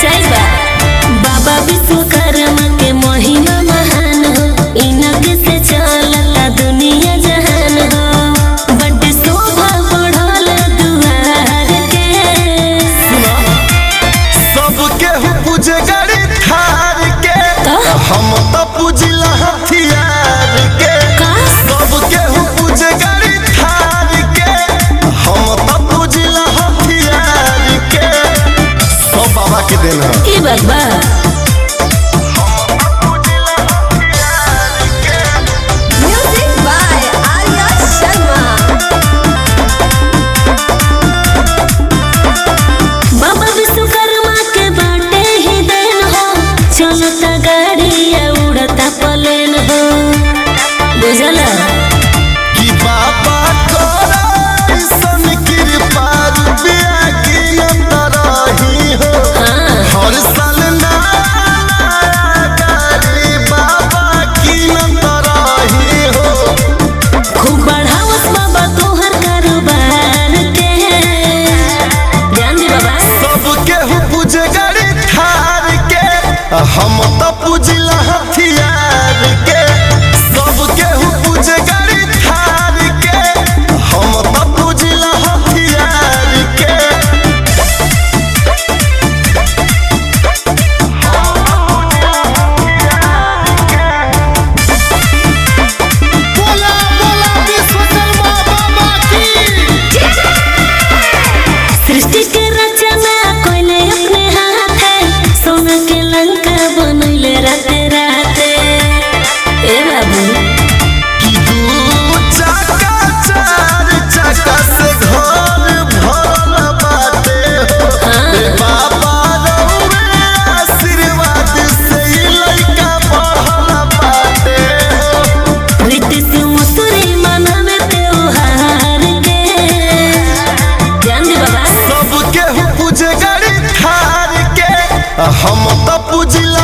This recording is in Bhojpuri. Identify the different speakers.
Speaker 1: सच्चाई बा। बाबा विश्वकर्मा के महिमा महान हो, इनके से चलता दुनिया जहान हो। बड़ शोभा बढ़ल दुआर के।
Speaker 2: सबके पूजे गाड़ी थार के, हम तो पूजिला हथियार के। सबके पूजे गाड़ी थार के, हम तो पूजिला हथियार के। सब बाबा के देन है।
Speaker 1: ई बाबा म्यूजिक बाय आर्या शर्मा। बाबा विश्वकर्मा के बाटे ही देन हो, चलता गाड़ी या उड़ता प्लेन हो। बुझला
Speaker 2: कि बाबा करे सन कृपा रुपया गिनत रही हो। हर साल नया गाड़ी बाबा गिनत रही हो।
Speaker 1: खूब बढ़ावत बाबा तोहर कारोबार के। ध्यान दे बाबा।
Speaker 2: सबके पूजे गाड़ी थार के, हम तो पूजिला हथियार के। सबके पूजे गाड़ी थार के, हम तो पूजिला हथियार के। बोला बोला विश्वकर्मा बाबा की।
Speaker 1: सृष्टि के रचना कोइले अपने हाथे, सोना के लंका बनैले राते राते। ए बाबू
Speaker 2: कि दू चक्का चार चक्का से घर भरल बाटे हो। ए बाबा रउए आशीर्वाद से ई लइका बढ़ल बाटे हो।
Speaker 1: रीति से मसूरी मनवे त्योहार के। ध्यान दे बाबा।
Speaker 2: सबके पूजे गाड़ी थार के, हम तो पूजिला